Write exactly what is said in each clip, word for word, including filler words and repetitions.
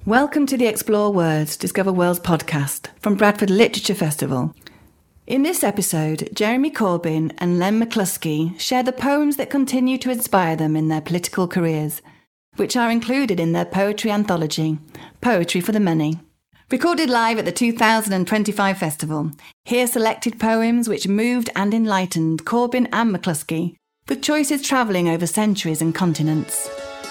Welcome to the Explore Words, Discover Worlds podcast from Bradford Literature Festival. In this episode, Jeremy Corbyn and Len McCluskey share the poems that continue to inspire them in their political careers, which are included in their poetry anthology, Poetry for the Many. Recorded live at the two thousand twenty-five festival, hear selected poems which moved and enlightened Corbyn and McCluskey, with choices travelling over centuries and continents.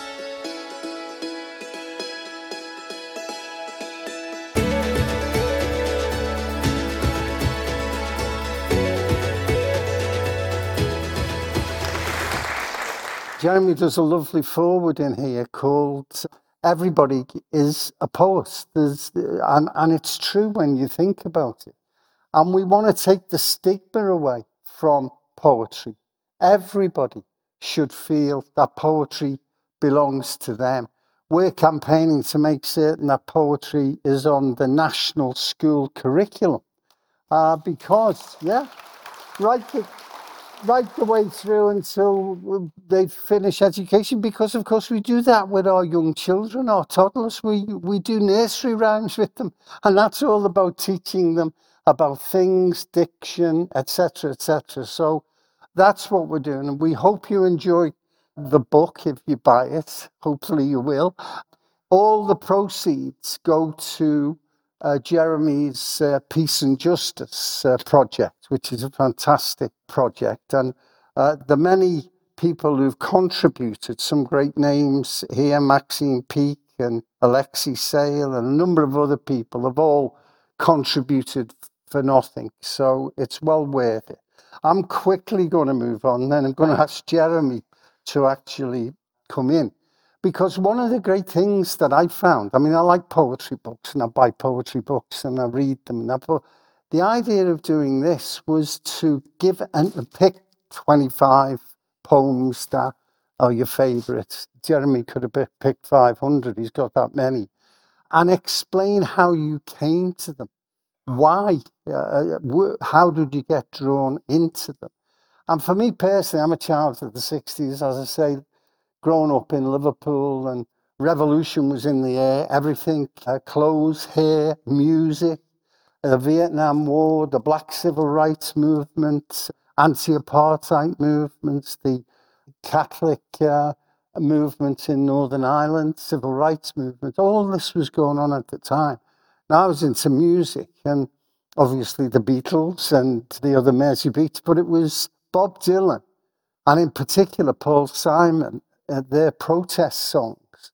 Jeremy does a lovely foreword in here called Everybody is a Poet. There's, and, and it's true when you think about it. And we want to take the stigma away from poetry. Everybody should feel that poetry belongs to them. We're campaigning to make certain that poetry is on the national school curriculum. Uh, because, yeah, right. right the way through until they finish education, because of course we do that with our young children, our toddlers. We we do nursery rhymes with them, and that's all about teaching them about things, diction, et cetera, et cetera. So that's what we're doing, and we hope you enjoy the book if you buy it. Hopefully you will. All the proceeds go to Uh, Jeremy's uh, Peace and Justice uh, project, which is a fantastic project. And uh, the many people who've contributed, some great names here, Maxine Peake and Alexei Sale and a number of other people have all contributed for nothing. So it's well worth it. I'm quickly going to move on, then I'm going to ask Jeremy to actually come in. Because one of the great things that I found, I mean, I like poetry books and I buy poetry books and I read them. And I, but the idea of doing this was to give and pick twenty-five poems that are your favourites. Jeremy could have picked five hundred, he's got that many. And explain how you came to them. Why? Uh, how did you get drawn into them? And for me personally, I'm a child of the sixties, as I say. Grown up in Liverpool, and revolution was in the air. Everything, uh, clothes, hair, music, the Vietnam War, the Black Civil Rights Movement, anti-apartheid movements, the Catholic uh, movement in Northern Ireland, civil rights movement. All this was going on at the time. Now I was into music, and obviously the Beatles and the other Mersey Beats, but it was Bob Dylan, and in particular Paul Simon. Uh, their protest songs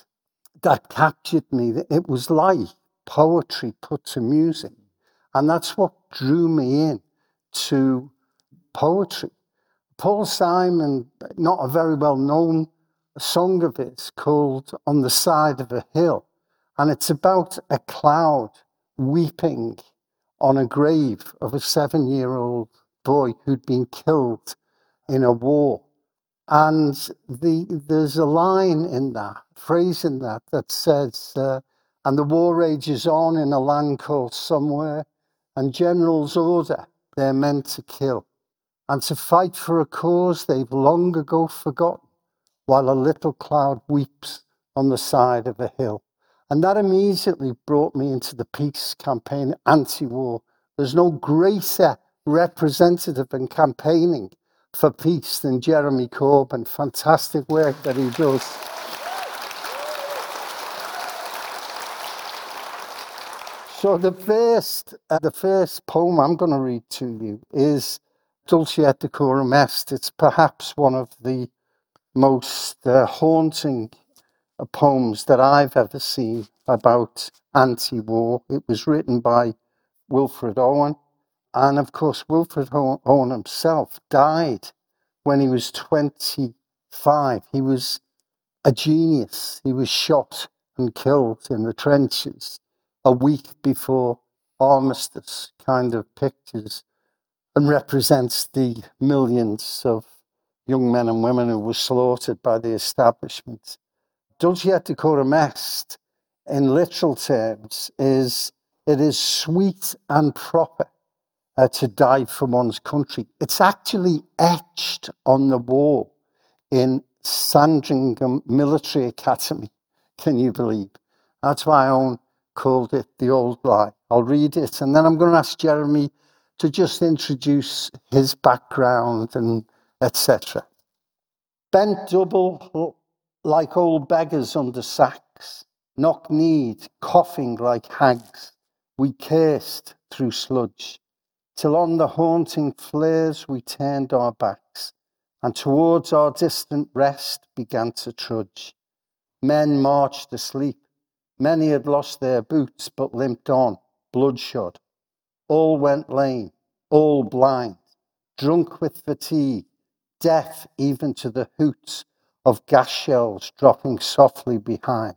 that captured me. It was like poetry put to music, and that's what drew me in to poetry. Paul Simon, not a very well known song of his called On the Side of a Hill, and it's about a cloud weeping on a grave of a seven-year-old boy who'd been killed in a war. And the, there's a line in that, phrase in that, that says, uh, and the war rages on in a land called somewhere, and generals order they're meant to kill, and to fight for a cause they've long ago forgotten, while a little cloud weeps on the side of a hill. And that immediately brought me into the peace campaign, anti-war. There's no greater representative in campaigning for peace than Jeremy Corbyn. Fantastic work that he does. So the first, uh, the first poem I'm going to read to you is Dulce et Decorum Est. It's perhaps one of the most uh, haunting uh, poems that I've ever seen about anti-war. It was written by Wilfred Owen. And of course, Wilfred Owen himself died when he was twenty-five. He was a genius. He was shot and killed in the trenches a week before armistice, kind of pictures and represents the millions of young men and women who were slaughtered by the establishment. Dulce et Decorum Est, in literal terms, is it is sweet and proper Uh, to die for one's country. It's actually etched on the wall in Sandringham Military Academy, can you believe? That's why Owen called it The Old Lie. I'll read it, and then I'm going to ask Jeremy to just introduce his background and et cetera. Bent double like old beggars under sacks, knock-kneed, coughing like hags, we cursed through sludge, till on the haunting flares we turned our backs, and towards our distant rest began to trudge. Men marched asleep. Many had lost their boots, but limped on, bloodshot. All went lame, all blind, drunk with fatigue, deaf even to the hoots of gas shells dropping softly behind.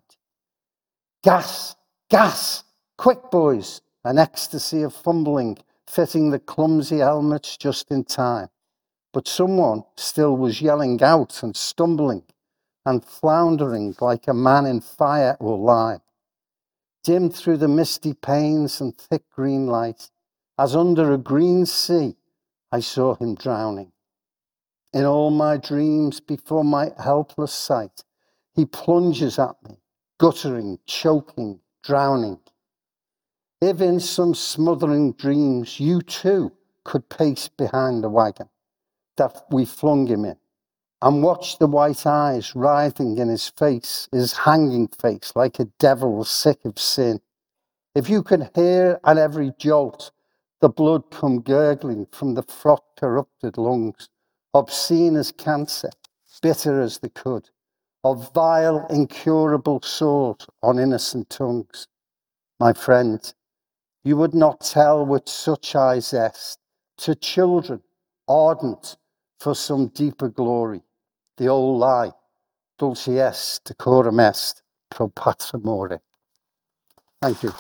Gas, gas, quick boys, an ecstasy of fumbling, fitting the clumsy helmets just in time. But someone still was yelling out and stumbling and floundering like a man in fire or lime. Dim through the misty panes and thick green light, as under a green sea, I saw him drowning. In all my dreams, before my helpless sight, he plunges at me, guttering, choking, drowning. If in some smothering dreams you too could pace behind the wagon that we flung him in, and watch the white eyes writhing in his face, his hanging face, like a devil sick of sin. If you could hear at every jolt the blood come gurgling from the froth-corrupted lungs, obscene as cancer, bitter as the cud, of vile, incurable sores on innocent tongues, my friend, you would not tell with such eye zest to children ardent for some deeper glory, the old lie, dulce est, decorum est, pro patra more. Thank you.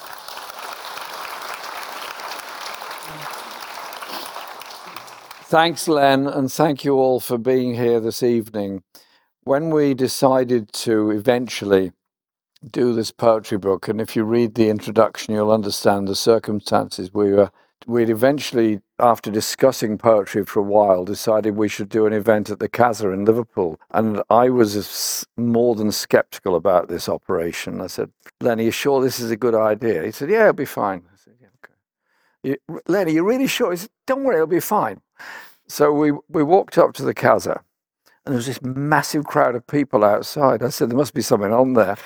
Thanks, Len, and thank you all for being here this evening. When we decided to eventually do this poetry book, and if you read the introduction, you'll understand the circumstances. We were, we'd eventually, after discussing poetry for a while, decided we should do an event at the Casa in Liverpool. And I was more than skeptical about this operation. I said, Len, are you sure this is a good idea? He said, yeah, it'll be fine. I said, yeah, okay. You, Len, are you really sure? He said, don't worry, it'll be fine. So we, we walked up to the Casa, and there was this massive crowd of people outside. I said, there must be something on there.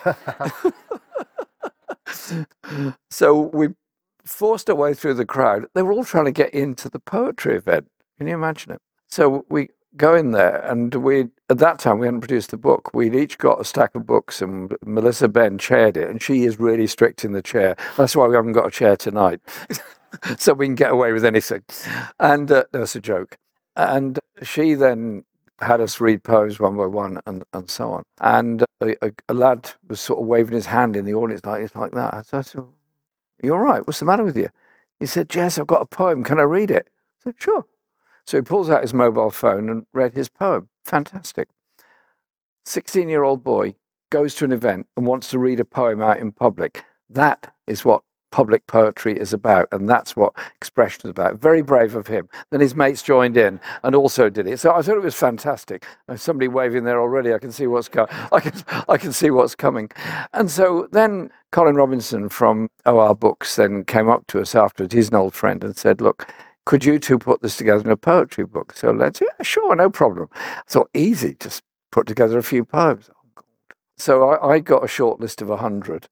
So we forced our way through the crowd. They were all trying to get into the poetry event. Can you imagine it? So we go in there, and we at that time, we hadn't produced the book. We'd each got a stack of books, and Melissa Ben chaired it, and she is really strict in the chair. That's why we haven't got a chair tonight. So we can get away with anything. And uh, that's a joke. And she then had us read poems one by one, and, and so on. And a, a, a lad was sort of waving his hand in the audience like it's like that. So I said, you all right? What's the matter with you? He said, Jess, I've got a poem. Can I read it? I said, sure. So he pulls out his mobile phone and read his poem. Fantastic. sixteen-year-old boy goes to an event and wants to read a poem out in public. That is what public poetry is about, and that's what expression is about. Very brave of him. Then his mates joined in and also did it. So I thought it was fantastic. There's somebody waving there already. I can see what's coming. I can I can see what's coming. And so then Colin Robinson from O R Books then came up to us afterwards. He's an old friend, and said, "Look, could you two put this together in a poetry book?" So let's, yeah, sure, no problem. I thought, easy, just put together a few poems. Oh, God. So I, I got a short list of a hundred.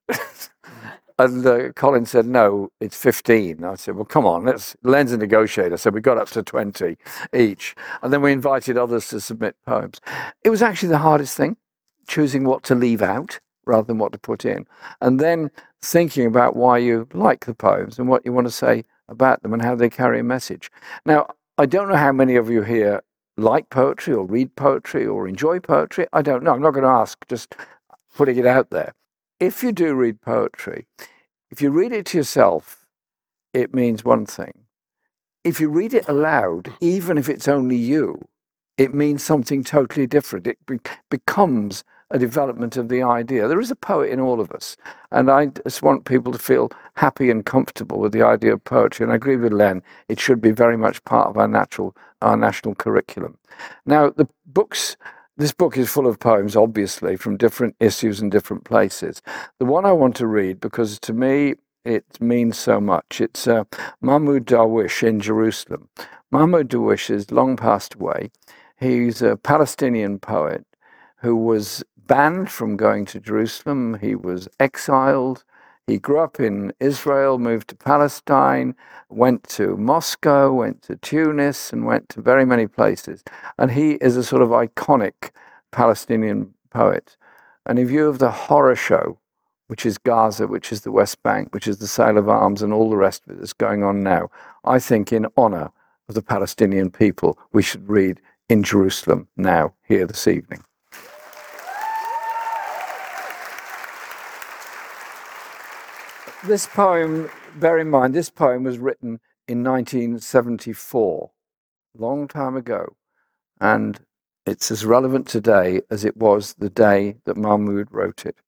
And uh, Colin said, no, it's fifteen. I said, well, come on, let's, Len's a negotiator. So we got up to twenty each. And then we invited others to submit poems. It was actually the hardest thing, choosing what to leave out rather than what to put in. And then thinking about why you like the poems and what you want to say about them and how they carry a message. Now, I don't know how many of you here like poetry or read poetry or enjoy poetry. I don't know. I'm not going to ask, just putting it out there. If you do read poetry, if you read it to yourself, it means one thing. If you read it aloud, even if it's only you, it means something totally different. It be- becomes a development of the idea. There is a poet in all of us, and I just want people to feel happy and comfortable with the idea of poetry. And I agree with Len, it should be very much part of our natural, our national curriculum. Now, the books this book is full of poems, obviously, from different issues and different places. The one I want to read, because to me it means so much, it's uh, Mahmoud Darwish in Jerusalem. Mahmoud Darwish is long passed away. He's a Palestinian poet who was banned from going to Jerusalem. He was exiled. He grew up in Israel, moved to Palestine, went to Moscow, went to Tunis, and went to very many places. And he is a sort of iconic Palestinian poet. And in view of the horror show, which is Gaza, which is the West Bank, which is the sale of arms and all the rest of it that's going on now, I think in honor of the Palestinian people, we should read In Jerusalem Now, here this evening. This poem, bear in mind, this poem was written in nineteen seventy-four, a long time ago, and it's as relevant today as it was the day that Mahmoud wrote it.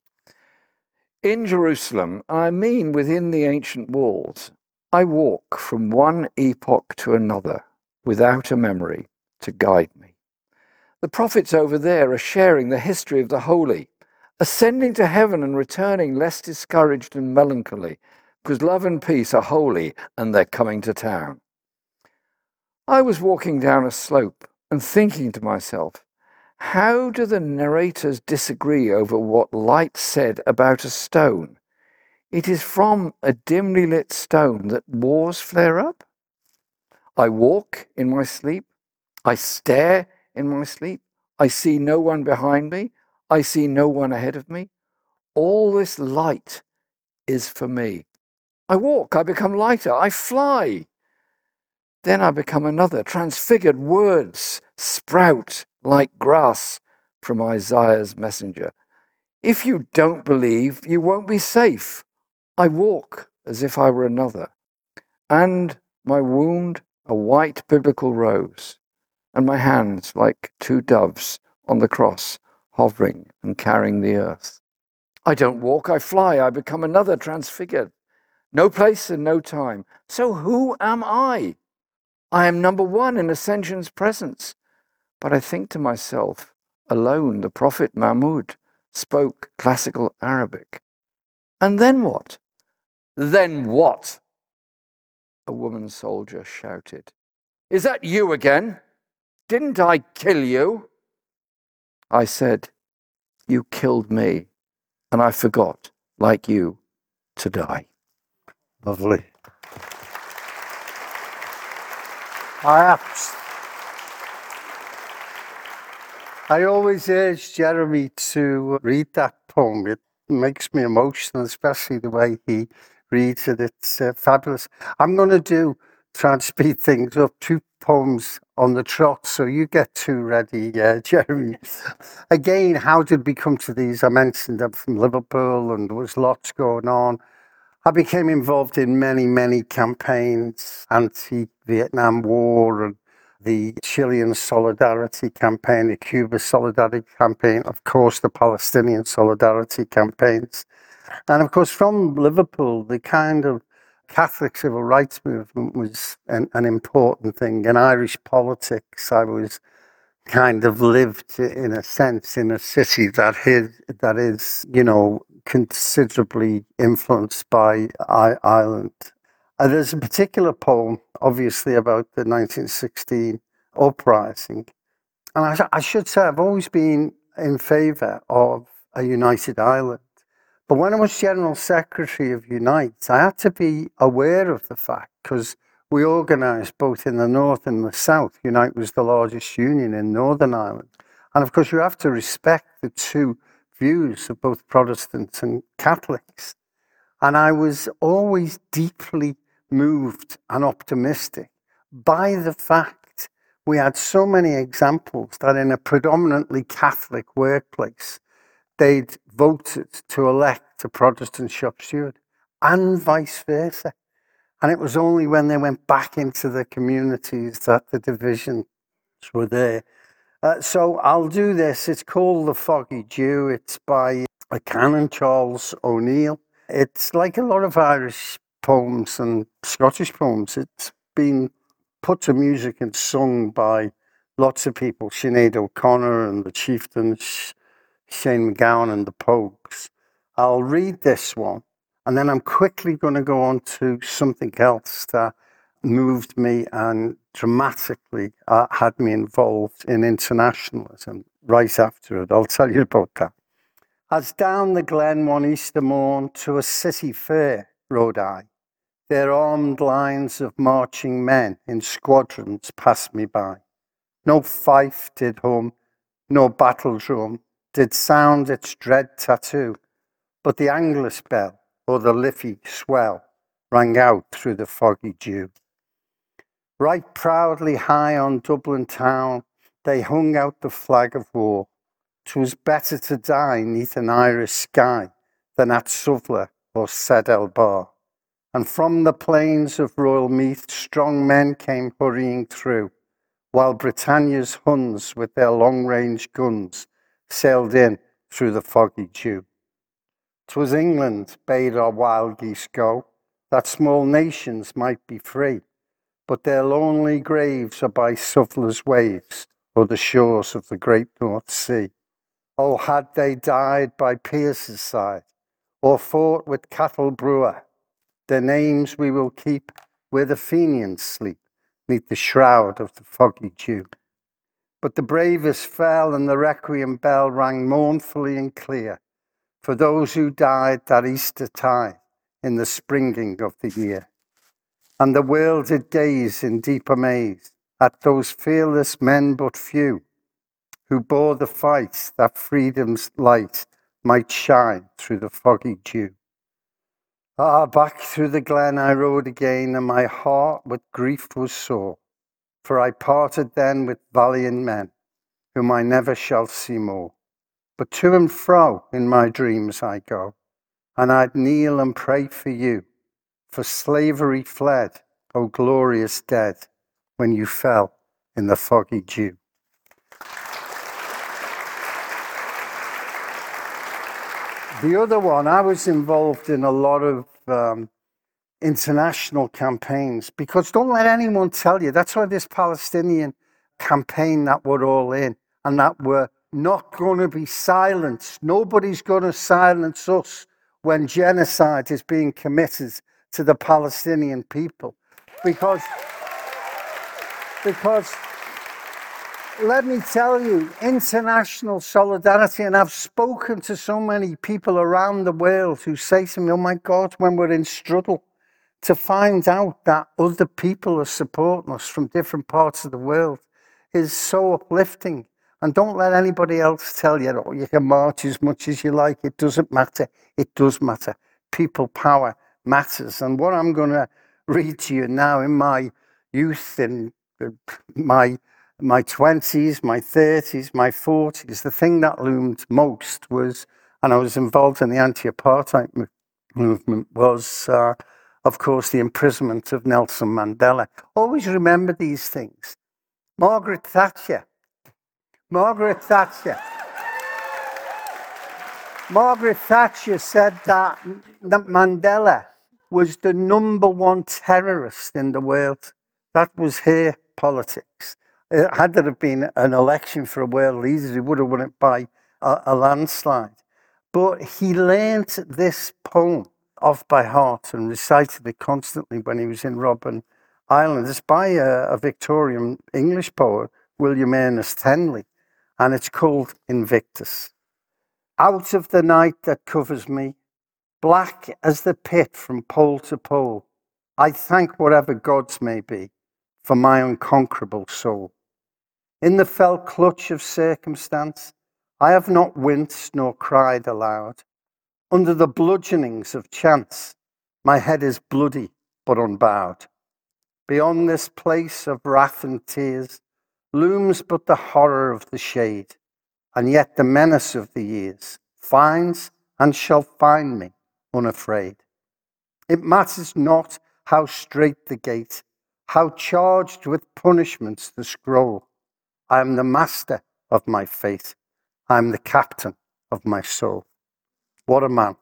In Jerusalem, I mean within the ancient walls, I walk from one epoch to another without a memory to guide me. The prophets over there are sharing the history of the holy, ascending to heaven and returning less discouraged and melancholy, because love and peace are holy and they're coming to town. I was walking down a slope and thinking to myself, how do the narrators disagree over what light said about a stone? It is from a dimly lit stone that wars flare up. I walk in my sleep. I stare in my sleep. I see no one behind me. I see no one ahead of me. All this light is for me. I walk, I become lighter, I fly. Then I become another, transfigured. Words sprout like grass from Isaiah's messenger. If you don't believe, you won't be safe. I walk as if I were another. And my wound, a white biblical rose, and my hands like two doves on the cross, hovering and carrying the earth. I don't walk, I fly, I become another, transfigured. No place and no time. So who am I? I am number one in ascension's presence. But I think to myself, alone the prophet Mahmoud spoke classical Arabic. And then what? Then what? A woman soldier shouted. Is that you again? Didn't I kill you? I said, you killed me, and I forgot, like you, to die. Lovely. I, I always urge Jeremy to read that poem. It makes me emotional, especially the way he reads it. It's uh, fabulous. I'm going to do, try and speed things up, two poems on the trot, so you get two ready, uh, Jeremy. Again, how did we come to these? I mentioned I'm from Liverpool and there was lots going on. I became involved in many, many campaigns, anti-Vietnam War and the Chilean Solidarity Campaign, the Cuba Solidarity Campaign, of course, the Palestinian Solidarity Campaigns. And of course, from Liverpool, the kind of Catholic civil rights movement was an, an important thing. In Irish politics, I was kind of lived, in a sense, in a city that is, that is, you know, considerably influenced by I- Ireland. Uh, there's a particular poem, obviously, about the nineteen sixteen uprising. And I, I should say, I've always been in favour of a united Ireland. But when I was General Secretary of Unite, I had to be aware of the fact, because we organised both in the north and the south. Unite was the largest union in Northern Ireland. And of course, you have to respect the two views of both Protestants and Catholics. And I was always deeply moved and optimistic by the fact we had so many examples that in a predominantly Catholic workplace, they'd voted to elect a Protestant shop steward, and vice versa. And it was only when they went back into the communities that the divisions were there. Uh, so I'll do this. It's called The Foggy Dew. It's by a canon, Charles O'Neill. It's like a lot of Irish poems and Scottish poems. It's been put to music and sung by lots of people, Sinead O'Connor and the Chieftains, Shane MacGowan and the Pogues. I'll read this one, and then I'm quickly going to go on to something else that moved me and dramatically uh, had me involved in internationalism right after it. I'll tell you about that. As down the glen one Easter morn to a city fair rode I, their armed lines of marching men in squadrons passed me by. No fife did hum, no battle drum did sound its dread tattoo, but the Angelus bell or the Liffey swell rang out through the foggy dew. Right proudly high on Dublin town, they hung out the flag of war. 'Twas better to die neath an Irish sky than at Suvla or Sedel Bar. And from the plains of Royal Meath, strong men came hurrying through, while Britannia's Huns with their long-range guns sailed in through the foggy dew. 'Twas England bade our wild geese go, that small nations might be free, but their lonely graves are by Suvla's waves or the shores of the great North Sea. Oh, had they died by Pierce's side or fought with Cattle Brewer, their names we will keep where the Fenians sleep, neath the shroud of the foggy dew. But the bravest fell and the requiem bell rang mournfully and clear for those who died that Easter tide in the springing of the year. And the world did gaze in deep amaze at those fearless men but few who bore the fight that freedom's light might shine through the foggy dew. Ah, back through the glen I rode again, and my heart with grief was sore, for I parted then with valiant men, whom I never shall see more. But to and fro in my dreams I go, and I'd kneel and pray for you, for slavery fled, O glorious dead, when you fell in the foggy dew. The other one, I was involved in a lot of um, international campaigns, because don't let anyone tell you, that's why this Palestinian campaign that we're all in, and that we're not going to be silenced. Nobody's going to silence us when genocide is being committed to the Palestinian people. Because, because let me tell you, international solidarity, and I've spoken to so many people around the world who say to me, oh my God, when we're in struggle, to find out that other people are supporting us from different parts of the world is so uplifting. And don't let anybody else tell you, oh, you can march as much as you like. It doesn't matter. It does matter. People power matters. And what I'm going to read to you now, in my youth, in my my twenties, my thirties, my forties, the thing that loomed most was, and I was involved in the anti-apartheid movement, was, uh, of course, the imprisonment of Nelson Mandela. Always remember these things. Margaret Thatcher. Margaret Thatcher. Margaret Thatcher said that, that Mandela was the number one terrorist in the world. That was her politics. Uh, had there have been an election for a world leader, he would have won it by a, a landslide. But he learnt this poem off by heart and recited it constantly when he was in Robben Island. It's by a, a Victorian English poet, William Ernest Henley, and it's called Invictus. Out of the night that covers me, black as the pit from pole to pole, I thank whatever gods may be for my unconquerable soul. In the fell clutch of circumstance, I have not winced nor cried aloud. Under the bludgeonings of chance, my head is bloody but unbowed. Beyond this place of wrath and tears looms but the horror of the shade, and yet the menace of the years finds and shall find me unafraid. It matters not how strait the gate, how charged with punishments the scroll. I am the master of my fate. I am the captain of my soul. What a man.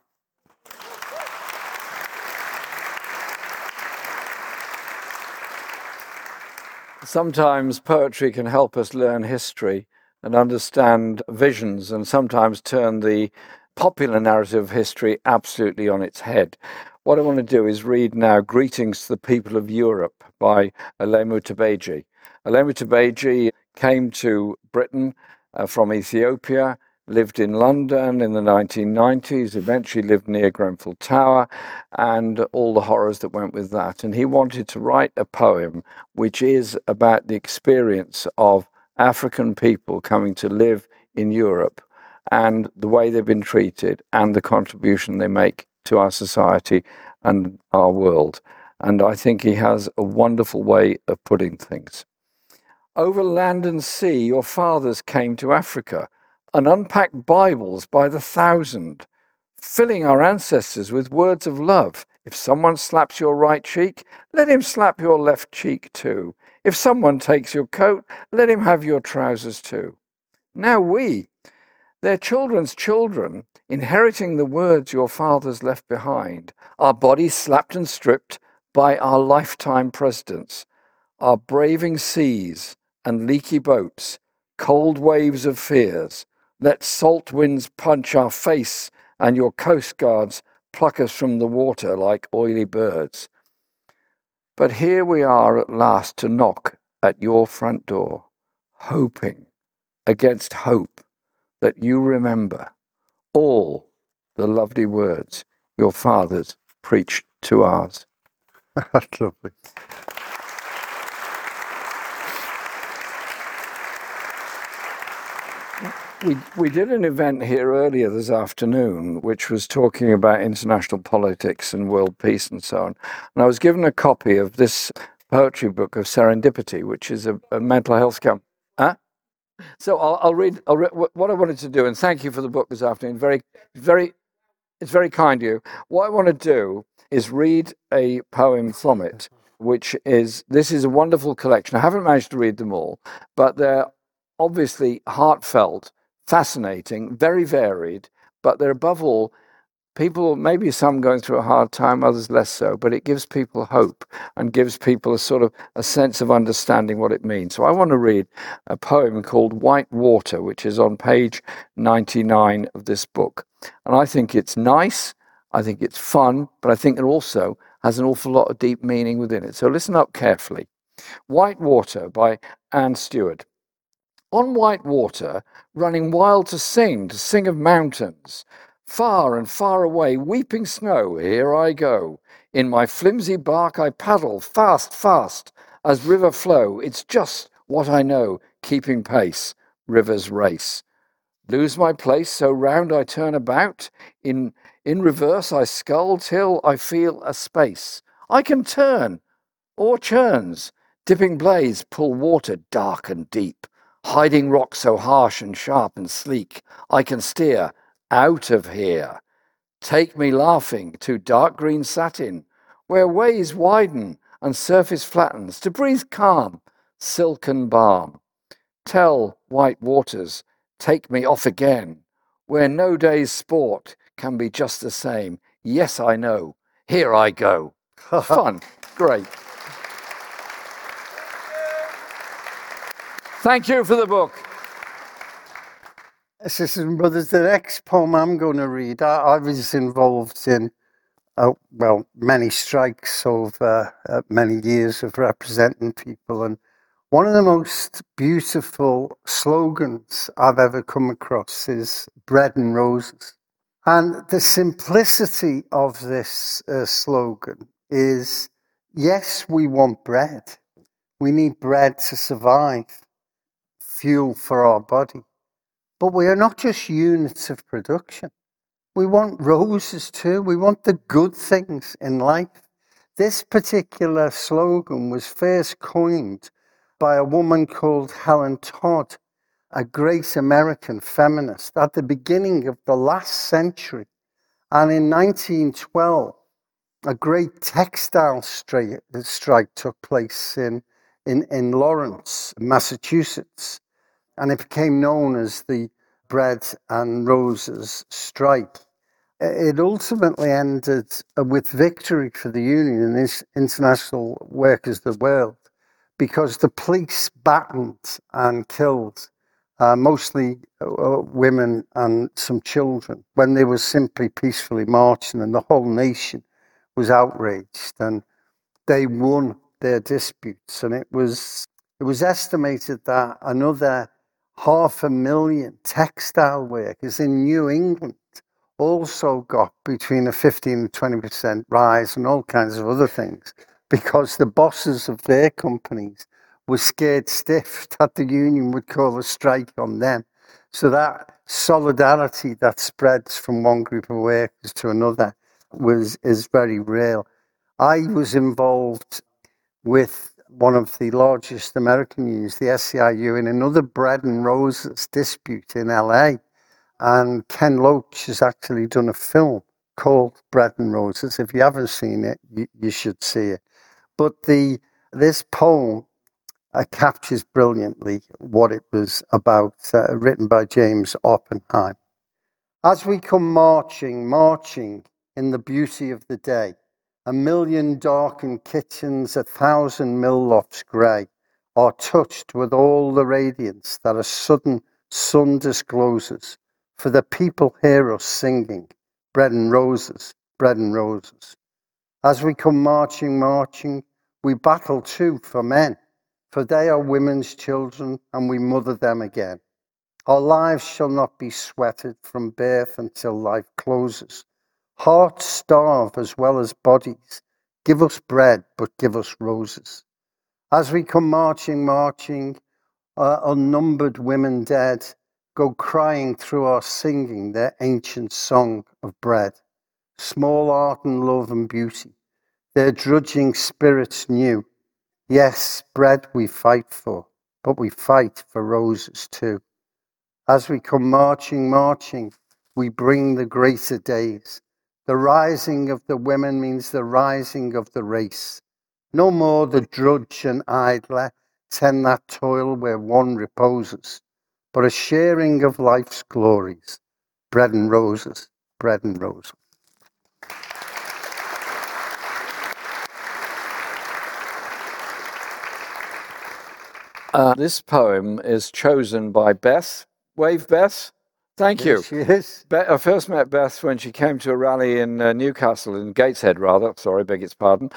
sometimes poetry can help us learn history and understand visions, and sometimes turn the popular narrative of history absolutely on its head. What I want to do is read now Greetings to the People of Europe by Alemu Tabeji. Alemu Tabeji came to Britain uh, from Ethiopia, lived in London in the nineteen nineties, eventually lived near Grenfell Tower, and all the horrors that went with that. And he wanted to write a poem which is about the experience of African people coming to live in Europe and the way they've been treated and the contribution they make to our society and our world. And I think he has a wonderful way of putting things. Over land and sea, your fathers came to Africa and unpacked Bibles by the thousand, filling our ancestors with words of love. If someone slaps your right cheek, let him slap your left cheek too. If someone takes your coat, let him have your trousers too. Now we, their children's children, inheriting the words your fathers left behind, our bodies slapped and stripped by our lifetime presidents, are braving seas and leaky boats, cold waves of fears. Let salt winds punch our face and your coast guards pluck us from the water like oily birds. But here we are at last to knock at your front door, hoping against hope that you remember all the lovely words your fathers preached to ours. That's lovely. We, we did an event here earlier this afternoon, which was talking about international politics and world peace and so on. And I was given a copy of this poetry book of Serendipity, which is a, a mental health camp. Huh? So I'll, I'll read I'll re- what I wanted to do, and thank you for the book this afternoon. Very, very, it's very kind of you. What I want to do is read a poem from it, which is, this is a wonderful collection. I haven't managed to read them all, but they're obviously heartfelt, fascinating, very varied, but they're above all, people, maybe some going through a hard time, others less so, but it gives people hope and gives people a sort of a sense of understanding what it means. So I want to read a poem called White Water, which is on page ninety-nine of this book. And I think it's nice, I think it's fun, but I think it also has an awful lot of deep meaning within it. So listen up carefully. White Water by Anne Stewart. On white water, running wild to sing, to sing of mountains, far and far away, weeping snow, here I go. In my flimsy bark I paddle, fast, fast, as river flow. It's just what I know, keeping pace, rivers race. Lose my place, so round I turn about, in, in reverse I scull till I feel a space. I can turn, or churns, dipping blades pull water dark and deep. Hiding rocks so harsh and sharp and sleek, I can steer out of here. Take me laughing to dark green satin, where ways widen and surface flattens, to breathe calm, silken balm. Tell white waters, take me off again, where no day's sport can be just the same. Yes, I know, here I go. Fun, great. Thank you for the book. Sisters and brothers, the next poem I'm going to read, I, I was involved in, uh, well, many strikes over uh, many years of representing people. And one of the most beautiful slogans I've ever come across is bread and roses. And the simplicity of this uh, slogan is, yes, we want bread. We need bread to survive, fuel for our body. But we are not just units of production. We want roses too. We want the good things in life. This particular slogan was first coined by a woman called Helen Todd, a great American feminist at the beginning of the last century. And in nineteen twelve, a great textile strike, strike took place in, in, in Lawrence, Massachusetts. And it became known as the Bread and Roses strike. It ultimately ended with victory for the union and its international workers of the world. because the police battened and killed uh, mostly uh, women and some children when they were simply peacefully marching, and the whole nation was outraged, and they won their disputes. And it was it was estimated that another half a million textile workers in New England also got between a fifteen and twenty percent rise and all kinds of other things, because the bosses of their companies were scared stiff that the union would call a strike on them. So that solidarity that spreads from one group of workers to another was is very real. I was involved with one of the largest American unions, the S C I U, in another Bread and Roses dispute in L A. And Ken Loach has actually done a film called Bread and Roses. If you haven't seen it, you, you should see it. But the this poem uh, captures brilliantly what it was about, uh, written by James Oppenheim. As we come marching, marching in the beauty of the day, a million darkened kitchens, a thousand mill lofts grey, are touched with all the radiance that a sudden sun discloses. For the people hear us singing, bread and roses, bread and roses. As we come marching, marching, we battle too for men, for they are women's children, and we mother them again. Our lives shall not be sweated from birth until life closes. Hearts starve as well as bodies. Give us bread, but give us roses. As we come marching, marching, uh, unnumbered women dead go crying through our singing their ancient song of bread. Small art and love and beauty, their drudging spirits new. Yes, bread we fight for, but we fight for roses too. As we come marching, marching, we bring the greater days. The rising of the women means the rising of the race. No more the drudge and idler tend that toil where one reposes, but a sharing of life's glories. Bread and roses, bread and roses. Uh, this poem is chosen by Beth. Wave, Beth. Thank you. Yes, she is. Be- I first met Beth when she came to a rally in uh, Newcastle, in Gateshead, rather. Sorry, beg its pardon.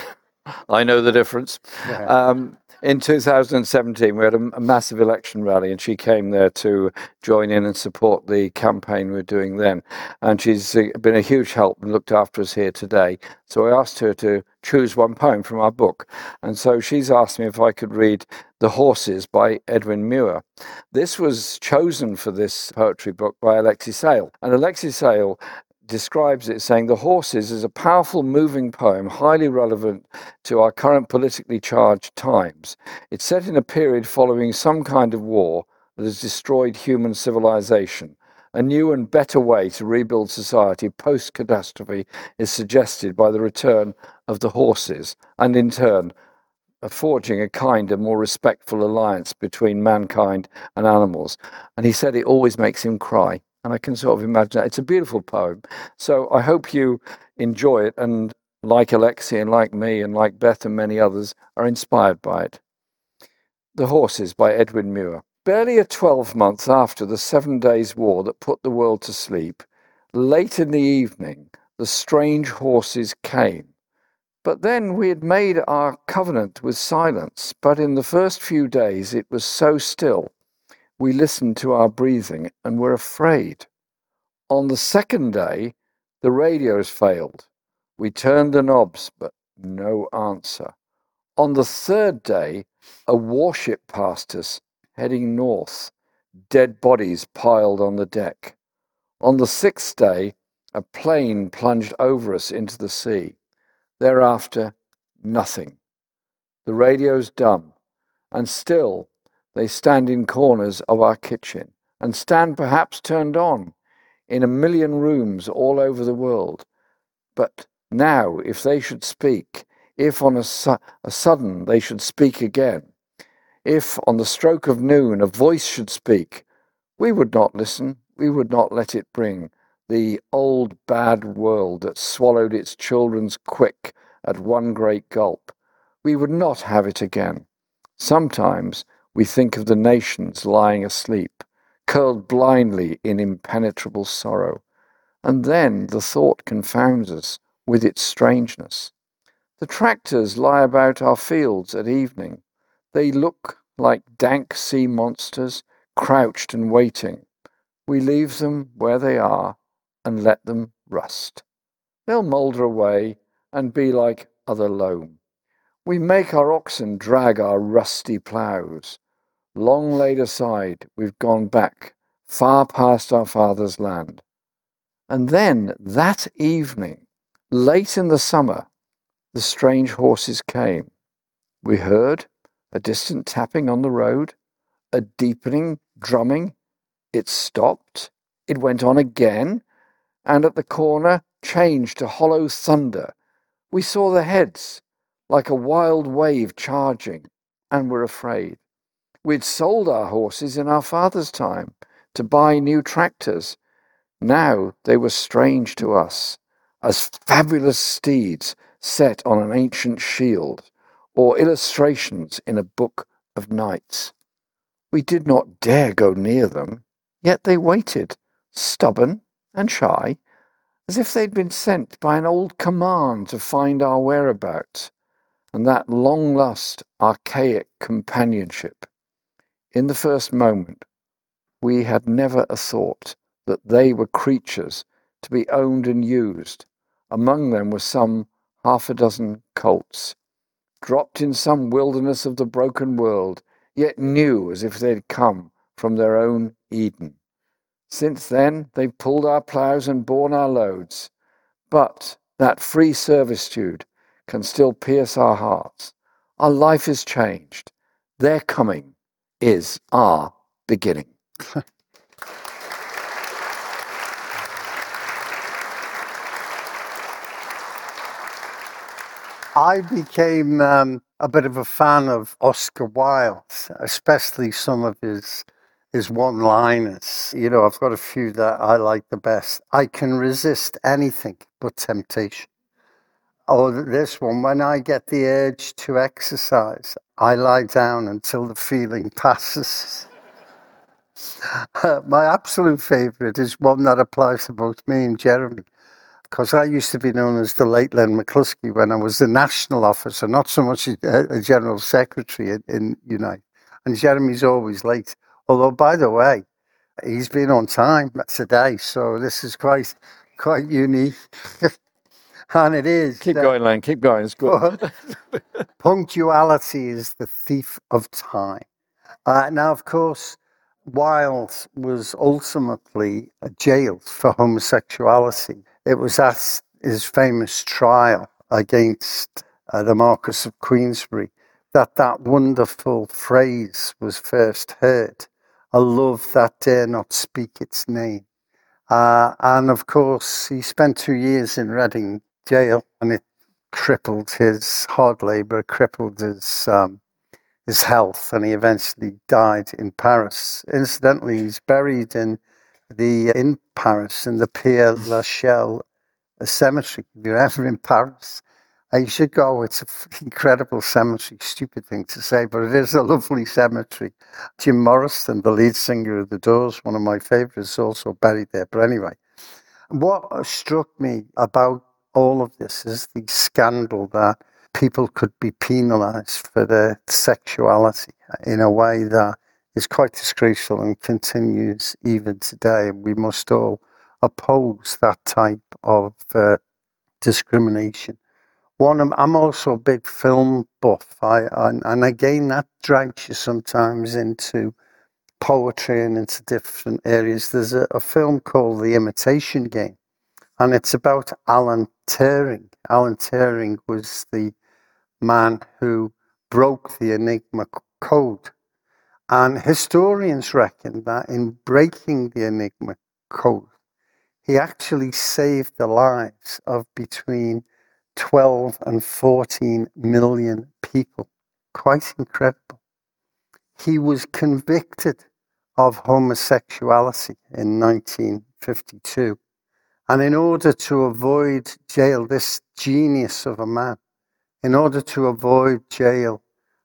I know the difference. Yeah. Um, in two thousand seventeen, we had a, a massive election rally, and she came there to join in and support the campaign we we're doing then. And she's uh, been a huge help and looked after us here today. So I asked her to choose one poem from our book. And so she's asked me if I could read The Horses by Edwin Muir. This was chosen for this poetry book by Alexei Sayle. And Alexei Sayle describes it saying, The Horses is a powerful, moving poem, highly relevant to our current politically charged times. It's set in a period following some kind of war that has destroyed human civilization. A new and better way to rebuild society post-catastrophe is suggested by the return of the horses, and in turn, forging a kinder, more respectful alliance between mankind and animals. And he said it always makes him cry. And I can sort of imagine that. It's a beautiful poem. So I hope you enjoy it, and like Alexei and like me and like Beth and many others, are inspired by it. The Horses by Edwin Muir. Barely a twelve months after the Seven Days' War that put the world to sleep, late in the evening, the strange horses came. But then we had made our covenant with silence, but in the first few days it was so still. We listened to our breathing and were afraid. On the second day, the radios failed. We turned the knobs, but no answer. On the third day, a warship passed us, heading north. Dead bodies piled on the deck. On the sixth day, a plane plunged over us into the sea. Thereafter, nothing. The radio's dumb, and still they stand in corners of our kitchen, and stand perhaps turned on in a million rooms all over the world. But now, if they should speak, if on a, su- a sudden they should speak again, if on the stroke of noon a voice should speak, we would not listen, we would not let it bring the old bad world that swallowed its children's quick at one great gulp. We would not have it again. Sometimes we think of the nations lying asleep, curled blindly in impenetrable sorrow, and then the thought confounds us with its strangeness. The tractors lie about our fields at evening. They look like dank sea monsters, crouched and waiting. We leave them where they are and let them rust. They'll moulder away and be like other loam. We make our oxen drag our rusty ploughs. Long laid aside, we've gone back, far past our father's land. And then, that evening, late in the summer, the strange horses came. We heard a distant tapping on the road, a deepening drumming. It stopped, it went on again, and at the corner changed to hollow thunder. We saw the heads, like a wild wave charging, and were afraid. We'd sold our horses in our father's time to buy new tractors. Now they were strange to us, as fabulous steeds set on an ancient shield, or illustrations in a book of knights. We did not dare go near them, yet they waited, stubborn and shy, as if they'd been sent by an old command to find our whereabouts, and that long-lost archaic companionship. In the first moment, we had never a thought that they were creatures to be owned and used. Among them were some half a dozen colts, dropped in some wilderness of the broken world, yet new as if they'd come from their own Eden. Since then, they've pulled our ploughs and borne our loads, but that free servitude can still pierce our hearts. Our life is changed. Their coming is our beginning. I became um, a bit of a fan of Oscar Wilde, especially some of his his one-liners. You know, I've got a few that I like the best. I can resist anything but temptation. Or this one, when I get the urge to exercise, I lie down until the feeling passes. My absolute favourite is one that applies to both me and Jeremy, because I used to be known as the late Len McCluskey when I was the national officer, not so much a, a general secretary in, in Unite. And Jeremy's always late. Although, by the way, he's been on time today, so this is quite quite unique. And it is. Keep uh, going, Len, keep going, it's good. Punctuality is the thief of time. Uh, now, of course, Wilde was ultimately jailed for homosexuality. It was at his famous trial against uh, the Marquess of Queensberry that that wonderful phrase was first heard, a love that dare not speak its name. Uh, and of course, he spent two years in Reading jail, and it crippled his hard labour, crippled his um, his health, and he eventually died in Paris. Incidentally, he's buried in the in Paris in the Père Lachaise cemetery. If you're ever in Paris, uh, you should go. It's an incredible cemetery. Stupid thing to say, but it is a lovely cemetery. Jim Morrison, the lead singer of The Doors, one of my favourites, is also buried there. But anyway, what struck me about all of this is the scandal that people could be penalised for their sexuality in a way that is quite disgraceful and continues even today. We must all oppose that type of uh, discrimination. One, I'm, I'm also a big film buff, I, and, and again, that drags you sometimes into poetry and into different areas. There's a, a film called The Imitation Game, and it's about Alan Turing. Alan Turing was the man who broke the Enigma code. And historians reckon that in breaking the Enigma code, he actually saved the lives of between twelve and fourteen million people. Quite incredible. He was convicted of homosexuality in nineteen fifty-two. And in order to avoid jail, this genius of a man, in order to avoid jail,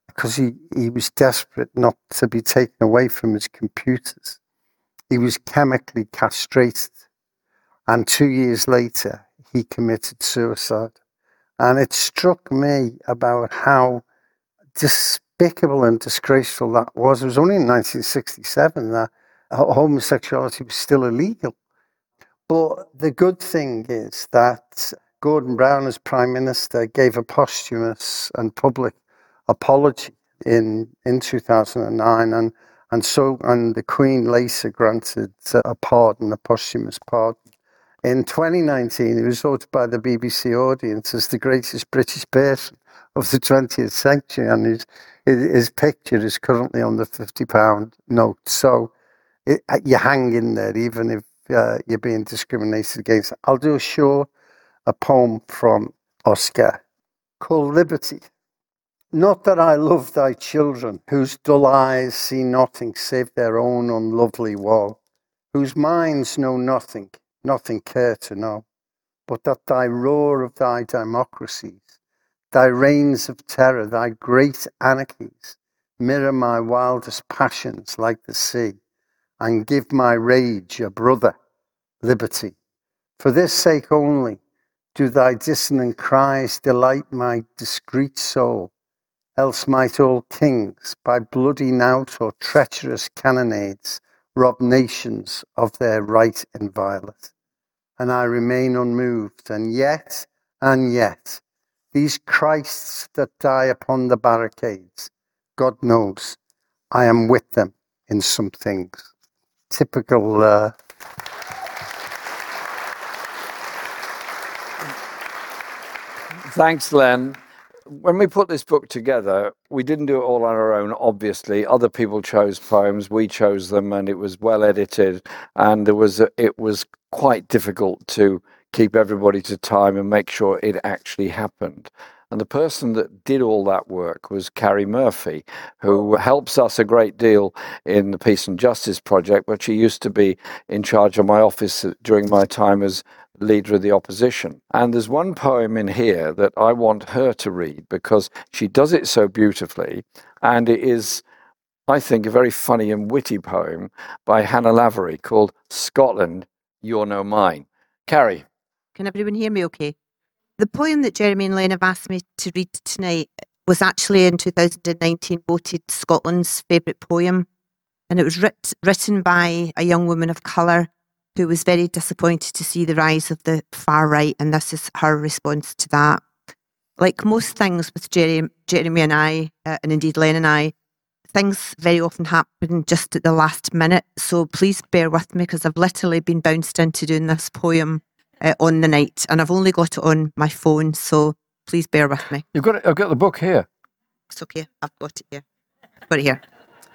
because he, he was desperate not to be taken away from his computers. He was chemically castrated. And two years later, he committed suicide. And it struck me about how despicable and disgraceful that was. It was only in nineteen sixty-seven that homosexuality was still illegal. But the good thing is that Gordon Brown, as Prime Minister, gave a posthumous and public apology in, in two thousand nine. And, and so, and the Queen later granted a pardon, a posthumous pardon. In twenty nineteen, he was voted by the B B C audience as the greatest British person of the twentieth century, and his, his picture is currently on the fifty pound note. So it, you hang in there, even if uh, you're being discriminated against. I'll do a short a poem from Oscar called Liberty. Not that I love thy children, whose dull eyes see nothing save their own unlovely woe, whose minds know nothing, nothing care to know, but that thy roar of thy democracies, thy reigns of terror, thy great anarchies, mirror my wildest passions like the sea, and give my rage a brother, liberty. For this sake only do thy dissonant cries delight my discreet soul, else might all kings, by bloody knout or treacherous cannonades, rob nations of their right inviolate. And I remain unmoved, and yet, and yet, these Christs that die upon the barricades, God knows, I am with them in some things. Typical. Uh... Thanks, Len. When we put this book together, we didn't do it all on our own, obviously. Other people chose poems, we chose them, and it was well edited, and there was a, it was quite difficult to keep everybody to time and make sure it actually happened. And the person that did all that work was Carrie Murphy, who helps us a great deal in the Peace and Justice Project, but she used to be in charge of my office during my time as leader of the opposition. And there's one poem in here that I want her to read because she does it so beautifully, and it is, I think, a very funny and witty poem by Hannah Lavery called Scotland, You're No Mine. Carrie. Can everyone hear me okay? The poem that Jeremy and Len have asked me to read tonight was actually in two thousand nineteen voted Scotland's favourite poem, and it was writ- written by a young woman of colour who was very disappointed to see the rise of the far right, and this is her response to that. Like most things with Jeremy, Jeremy and I, uh, and indeed Len and I, things very often happen just at the last minute, so please bear with me because I've literally been bounced into doing this poem uh, on the night, and I've only got it on my phone, so please bear with me. You've got it, I've got the book here. It's okay, I've got it here. I've got it here.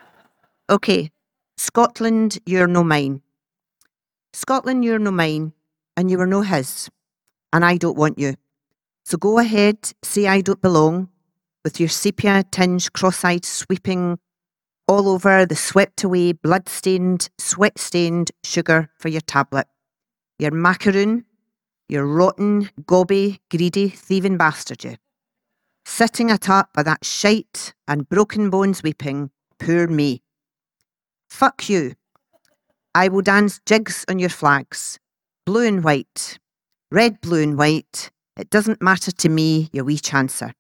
Okay, Scotland, you're no mine. Scotland, you're no mine, and you are no his, and I don't want you. So go ahead, say I don't belong, with your sepia-tinged cross-eyed sweeping all over the swept-away, blood-stained, sweat-stained sugar for your tablet. Your macaroon, your rotten, gobby, greedy, thieving bastard, you. Sitting atop of that shite and broken bones weeping, poor me. Fuck you. I will dance jigs on your flags, blue and white, red, blue and white. It doesn't matter to me, you wee chancer.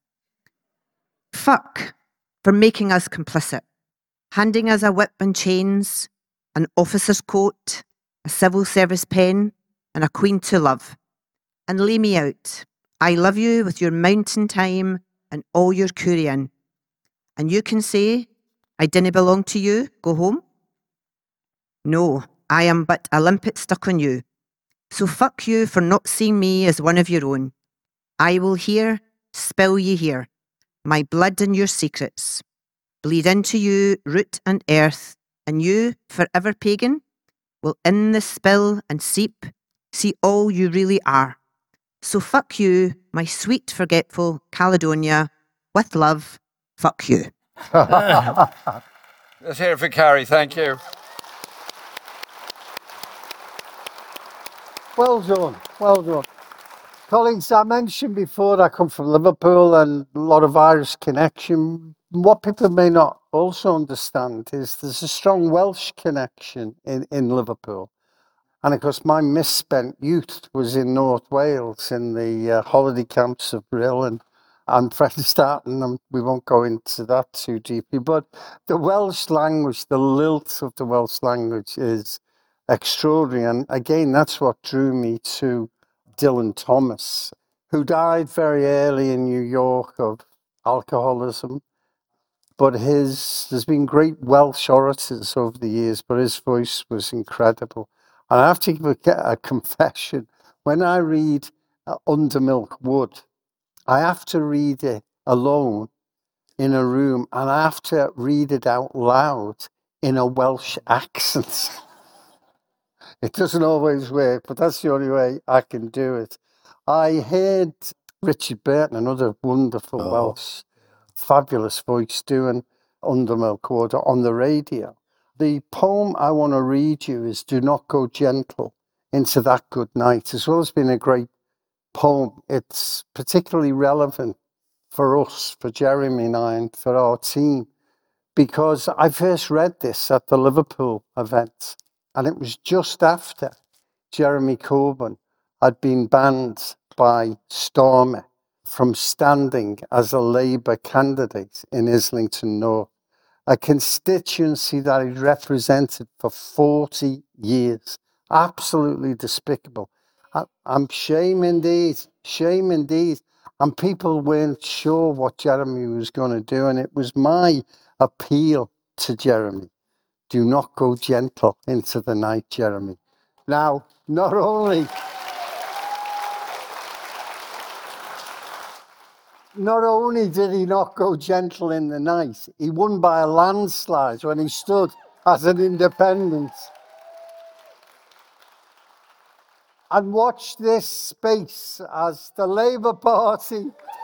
Fuck for making us complicit, handing us a whip and chains, an officer's coat, a civil service pen, and a queen to love. And lay me out. I love you with your mountain time and all your currying. And you can say, I didn't belong to you, go home. No, I am but a limpet stuck on you. So fuck you for not seeing me as one of your own. I will here, spill ye here, my blood and your secrets. Bleed into you, root and earth, and you, forever pagan, will in the spill and seep, see all you really are. So fuck you, my sweet, forgetful Caledonia, with love, fuck you. Let's hear it for Carrie, thank you. Well done, well done. Colleagues, I mentioned before I come from Liverpool and a lot of Irish connection. what people may not also understand is there's a strong Welsh connection in, in Liverpool. And of course, my misspent youth was in North Wales in the uh, holiday camps of Brill and, and Frederiksstaden, and we won't go into that too deeply. But the Welsh language, the lilt of the Welsh language is extraordinary. And again, that's what drew me to Dylan Thomas, who died very early in New York of alcoholism. But his, there's been great Welsh orators over the years, but his voice was incredible. And I have to give a, a confession. When I read uh, Under Milk Wood, I have to read it alone in a room, and I have to read it out loud in a Welsh accent. It doesn't always work, but that's the only way I can do it. I heard Richard Burton, another wonderful oh. Welsh, fabulous voice, doing Under Milk Wood on the radio. The poem I want to read you is Do Not Go Gentle Into That Good Night, as well as being a great poem. It's particularly relevant for us, for Jeremy and I, and for our team, because I first read this at the Liverpool event, and it was just after Jeremy Corbyn had been banned by Stormont from standing as a Labour candidate in Islington North, a constituency that he represented for forty years. Absolutely despicable. I, I'm shame indeed, shame indeed. And people weren't sure what Jeremy was going to do, and it was my appeal to Jeremy. Do not go gentle into the night, Jeremy. Now, not only... Not only did he not go gentle in the night, he won by a landslide when he stood as an independent. And watch this space as the Labour Party,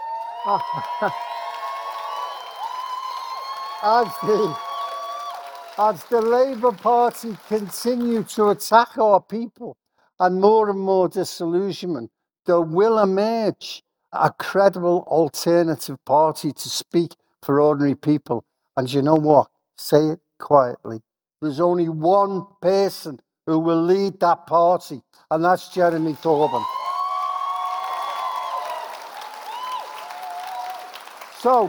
as the, as the Labour Party continue to attack our people and more and more disillusionment, there will emerge a credible alternative party to speak for ordinary people. And you know what? Say it quietly. There's only one person who will lead that party, and that's Jeremy Corbyn. So,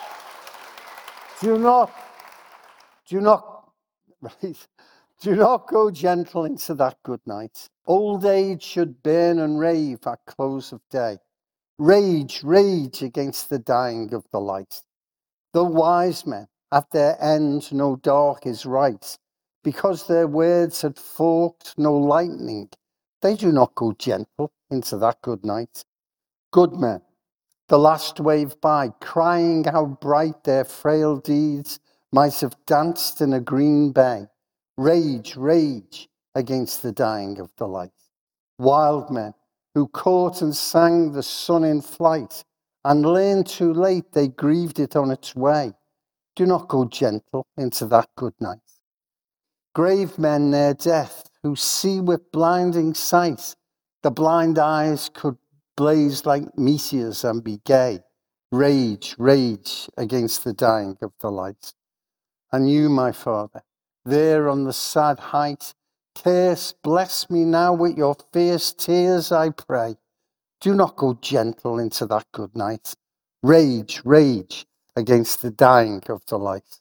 do not, do not, right, do not go gentle into that good night. Old age should burn and rave at close of day. Rage, rage against the dying of the light. The wise men, at their end, no dark is right. Because their words had forked no lightning, they do not go gentle into that good night. Good men, the last wave by, crying how bright their frail deeds might have danced in a green bay. Rage, rage against the dying of the light. Wild men, who caught and sang the sun in flight, and learned too late they grieved it on its way. Do not go gentle into that good night. Grave men near death, who see with blinding sight, the blind eyes could blaze like meteors and be gay. Rage, rage against the dying of the light. And you, my Father, there on the sad height, curse, bless me now with your fierce tears, I pray. Do not go gentle into that good night. Rage, rage against the dying of the light.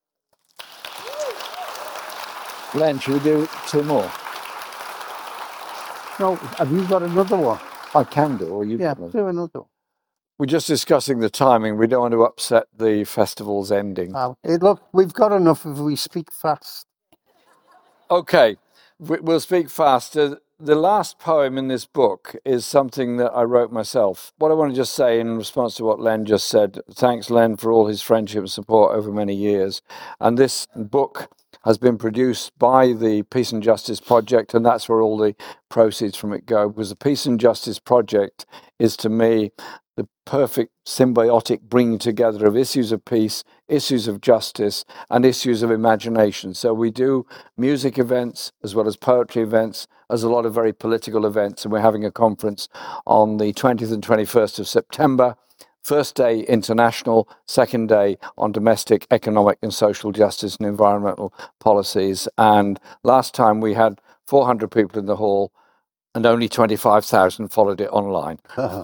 Len, should we do two more? No, have you got another one? I can do, or you Yeah, can. do another one. We're just discussing the timing. We don't want to upset the festival's ending. Oh, hey, look, we've got enough if we speak fast. Okay, we'll speak faster. The last poem in this book is something that I wrote myself. What I want to just say in response to what Len just said, thanks Len for all his friendship and support over many years. And this book has been produced by the Peace and Justice Project, and that's where all the proceeds from it go, because the Peace and Justice Project is, to me, the perfect symbiotic bringing together of issues of peace, issues of justice, and issues of imagination. So we do music events as well as poetry events, as a lot of very political events, and we're having a conference on the twentieth and twenty-first of September First day international, second day on domestic, economic and social justice and environmental policies. And last time we had four hundred people in the hall and only twenty-five thousand followed it online.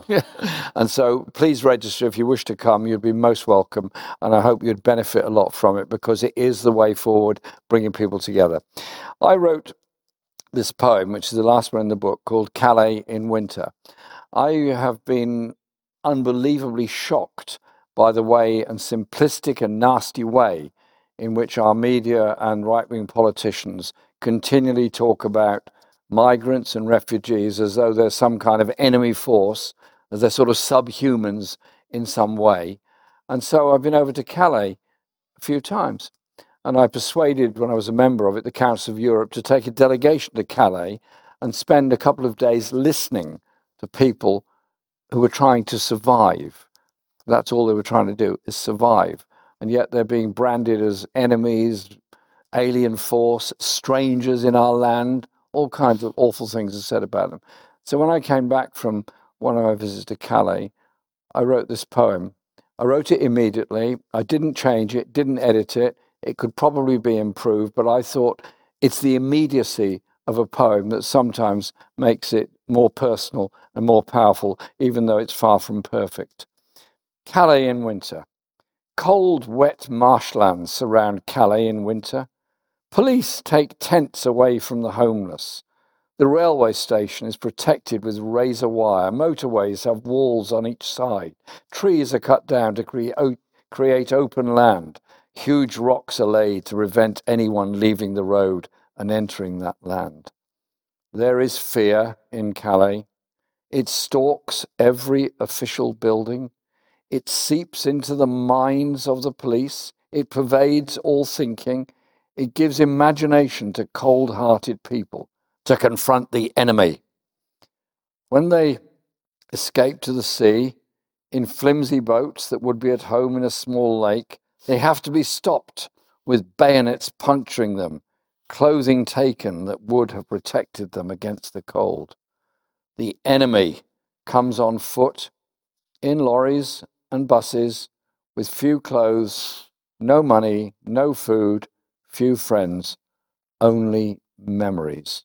And so please register if you wish to come. You'd be most welcome. And I hope you'd benefit a lot from it because it is the way forward, bringing people together. I wrote this poem, which is the last one in the book, called Calais in Winter. I have been unbelievably shocked by the way and simplistic and nasty way in which our media and right-wing politicians continually talk about migrants and refugees as though they're some kind of enemy force, as they're sort of subhumans in some way. And so I've been over to Calais a few times. And I persuaded, when I was a member of it, the Council of Europe to take a delegation to Calais and spend a couple of days listening to people who were trying to survive. That's all they were trying to do, is survive. And yet they're being branded as enemies, alien force, strangers in our land. All kinds of awful things are said about them. So when I came back from one of my visits to Calais, I wrote this poem. I wrote it immediately. I didn't change it, didn't edit it. It could probably be improved, but I thought it's the immediacy of a poem that sometimes makes it more personal and more powerful, even though it's far from perfect. Calais in winter. Cold, wet marshlands surround Calais in winter. Police take tents away from the homeless. The railway station is protected with razor wire. Motorways have walls on each side. Trees are cut down to create, create open land. Huge rocks are laid to prevent anyone leaving the road and entering that land. There is fear in Calais. It stalks every official building. It seeps into the minds of the police. It pervades all thinking. It gives imagination to cold-hearted people to confront the enemy. When they escape to the sea in flimsy boats that would be at home in a small lake, they have to be stopped with bayonets puncturing them, clothing taken that would have protected them against the cold. The enemy comes on foot, in lorries and buses, with few clothes, no money, no food, few friends, only memories.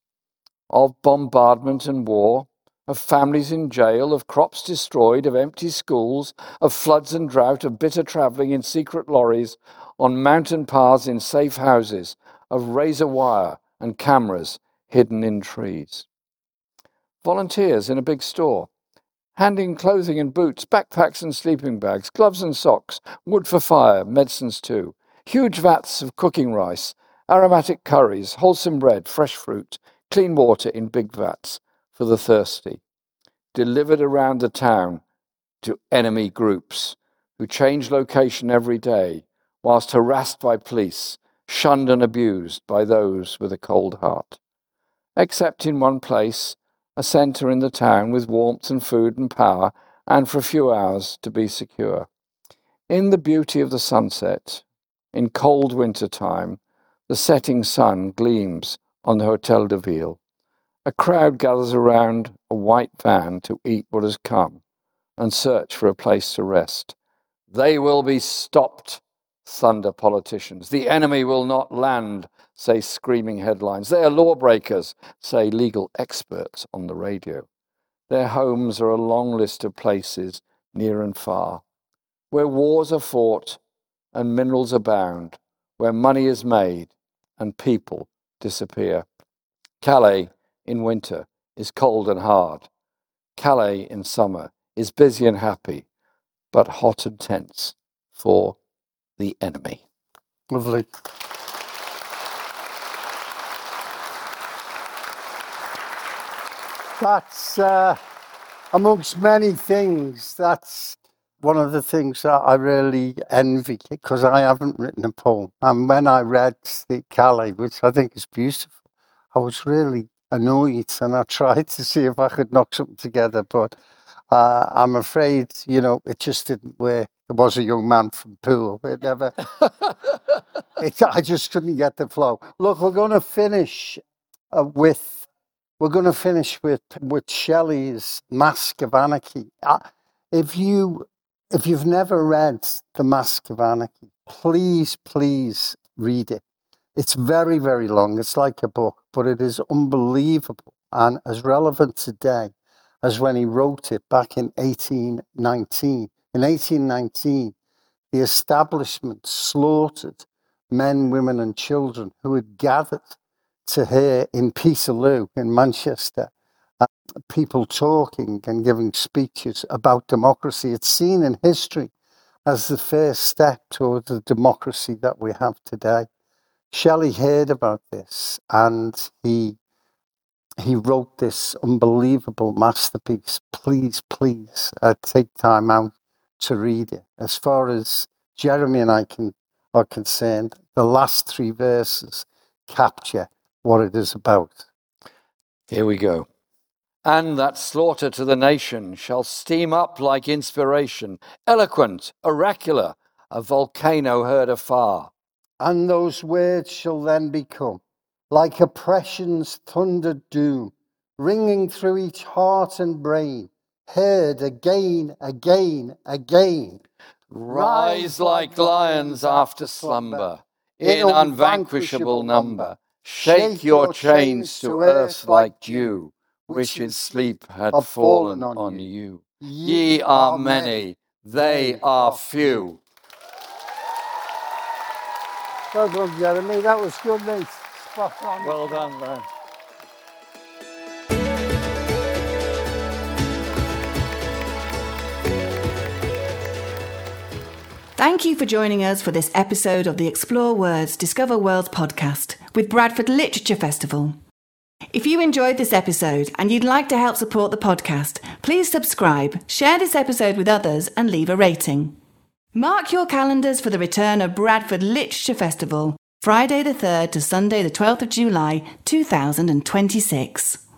Of bombardment and war, of families in jail, of crops destroyed, of empty schools, of floods and drought, of bitter travelling in secret lorries, on mountain paths in safe houses, of razor wire and cameras hidden in trees. Volunteers in a big store, handing clothing and boots, backpacks and sleeping bags, gloves and socks, wood for fire, medicines too, huge vats of cooking rice, aromatic curries, wholesome bread, fresh fruit, clean water in big vats for the thirsty, delivered around the town to enemy groups who change location every day whilst harassed by police, shunned and abused by those with a cold heart. Except in one place, a centre in the town with warmth and food and power, and for a few hours to be secure. In the beauty of the sunset, in cold winter time, the setting sun gleams on the Hotel de Ville. A crowd gathers around a white van to eat what has come and search for a place to rest. They will be stopped, thunder politicians. The enemy will not land, say screaming headlines. They are lawbreakers, say legal experts on the radio. Their homes are a long list of places near and far, where wars are fought and minerals abound, where money is made and people disappear. Calais in winter is cold and hard. Calais in summer is busy and happy, but hot and tense for the enemy. Lovely. That's, uh, amongst many things, that's one of the things that I really envy, because I haven't written a poem. And when I read the Calais, which I think is beautiful, I was really annoyed, and I tried to see if I could knock something together, but uh, I'm afraid, you know, it just didn't work. There was a young man from Poole. It never, it, I just couldn't get the flow. Look, we're going to finish uh, with, we're going to finish with, with Shelley's Mask of Anarchy. Uh, if you If you've never read The Mask of Anarchy, please, please read it. It's very, very long. It's like a book, but it is unbelievable and as relevant today as when he wrote it back in eighteen nineteen. In eighteen nineteen, the establishment slaughtered men, women and children who had gathered to hear in Peterloo in Manchester, uh, people talking and giving speeches about democracy. It's seen in history as the first step towards the democracy that we have today. Shelley heard about this and he he wrote this unbelievable masterpiece. Please, please uh, take time out to read it. As far as Jeremy and I can, are concerned, the last three verses capture what it is about. Here we go. And that slaughter to the nation shall steam up like inspiration, eloquent, oracular, a volcano heard afar. And those words shall then become like oppression's thundered doom, ringing through each heart and brain, heard again, again, again. Rise like lions after slumber, in unvanquishable number. Shake your chains to earth like dew, which in sleep had fallen on you. Ye are many, they are few. Well done, Jeremy. That was good, mate. Spot on. Well done, man. Thank you for joining us for this episode of the Explore Words, Discover Worlds podcast with Bradford Literature Festival. If you enjoyed this episode and you'd like to help support the podcast, please subscribe, share this episode with others and leave a rating. Mark your calendars for the return of Bradford Literature Festival, Friday the third to Sunday the twelfth of July, two thousand twenty-six.